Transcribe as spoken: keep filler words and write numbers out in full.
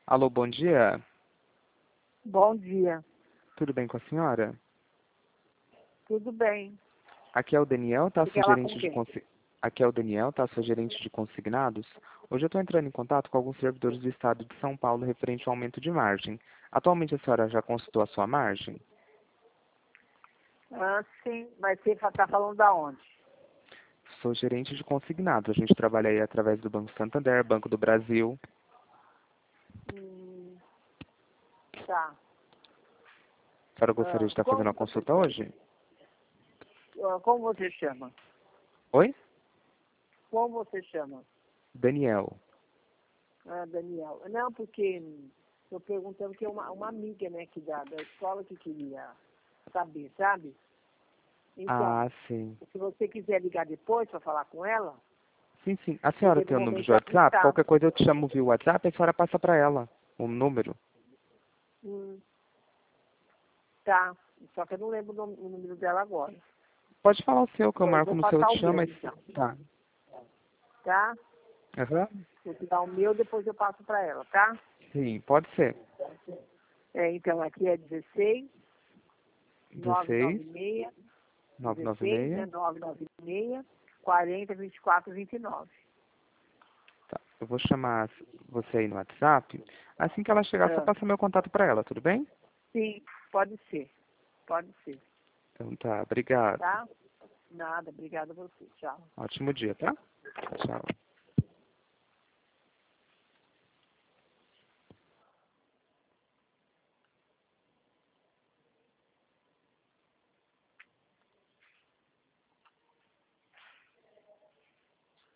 Alô, bom dia. Bom dia. Tudo bem com a senhora? Tudo bem. Aqui é o Daniel, tá? Você Sou quer falar com gerente de quem? consi... Aqui é o Daniel, tá? Sou gerente de consignados. Hoje eu estou entrando em contato com alguns servidores do estado de São Paulo referente ao aumento de margem. Atualmente a senhora já consultou a sua margem? Ah, sim, mas você está falando da onde? Sou gerente de consignados. A gente trabalha aí através do Banco Santander, Banco do Brasil. Hum, tá. A senhora gostaria de Ah, estar fazendo como uma você consulta chama? hoje? Ah, como você chama? Oi? Como você chama? Daniel. Ah, Daniel. Não, porque estou perguntando que é uma, uma amiga, né, que da, da escola que queria saber, sabe? Então, Ah, sim. se você quiser ligar depois para falar com ela, Sim, sim. A senhora porque no tem o número de momento ela não WhatsApp? está. Qualquer coisa eu te chamo via WhatsApp e a senhora passa para ela o número. Hum, tá. Só que eu não lembro o nome- o número dela agora. Pode falar o seu, que eu Eu marco vou no seu, eu passar te o chamo. meu, Mas... então. Tá. Tá? Aham. Vou te dar o meu, depois eu passo para ela, tá? Sim, pode ser. É, então, aqui é dezesseis, dezesseis, novecentos e noventa e seis, novecentos e noventa e dezesseis, né, seis. novecentos e noventa e seis, quarenta, vinte e quatro, vinte e nove. Tá. Eu vou chamar você aí no WhatsApp. Assim que ela chegar, só Ah, passa meu contato para ela, tudo bem? sim, pode ser. Pode ser, Então tá, obrigado. tá? Nada, obrigada a você. Tchau. Ótimo dia, tá? Tchau.